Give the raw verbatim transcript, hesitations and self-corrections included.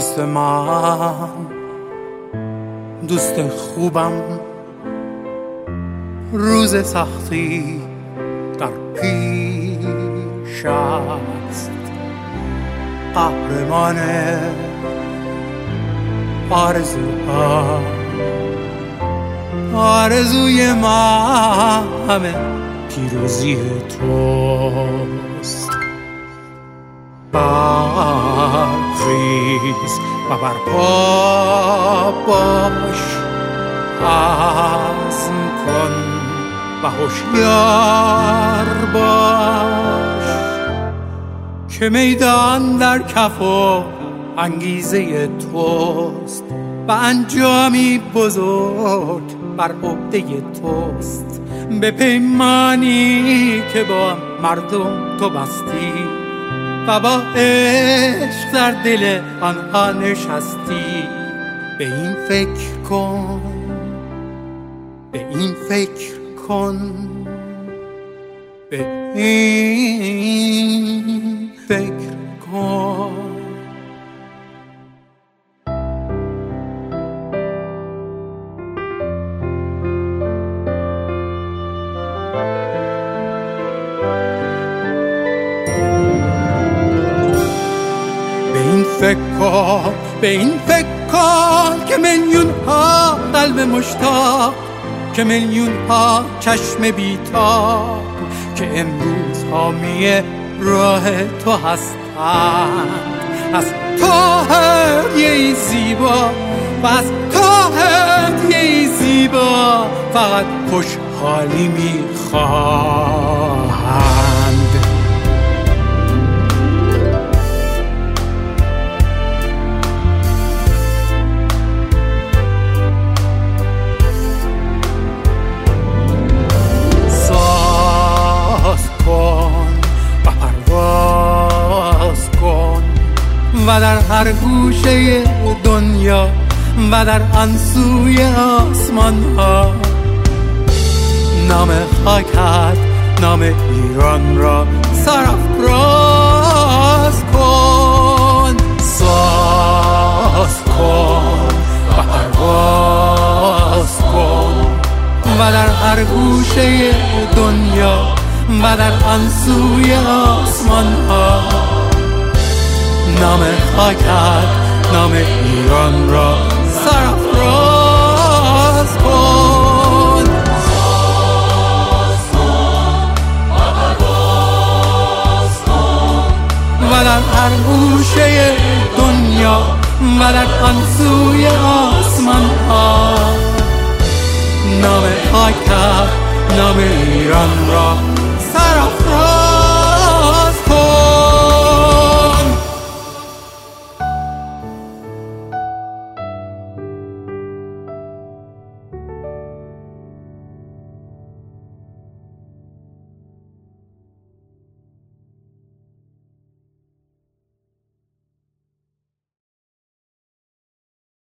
دوست من، دوست خوبم، روز سختی در پیش است، قهرمان آرزوها. آرزوی من همه پیروزی توست. برخیز و برپا باش، عزم کن و هوشیار باش که میدان در کف و انگیزه توست و انجامی بزرگ بر عهده توست. به پیمانی که با مردم تو بستی و با عشق در دل آنها نشستی، به این فکر کن، به این فکر کن، به این فکر کن. فکر کن، به این فکر کن که میلیون ها قلب مشتاق، که میلیون ها چشم بیتاب که امروز حامی راه تو هستند، از تو هدیه‌ای زیبا و از تو هدیه‌ای زیبا فقط خوشحالی میخواهند. و در هر گوشه دنیا و در آن سوی آسمان ها نام خاکت، نام ایران را سرافراز کن. ساز کن و پرواز کن و در هر گوشه دنیا و در آن سوی آسمان ها نام خاکت، نام ایران را سرافراز کن. ساز کن و پرواز کن و در هر گوشه دنیا و در آن سوی آسمان ها نام خاکت، نام ایران را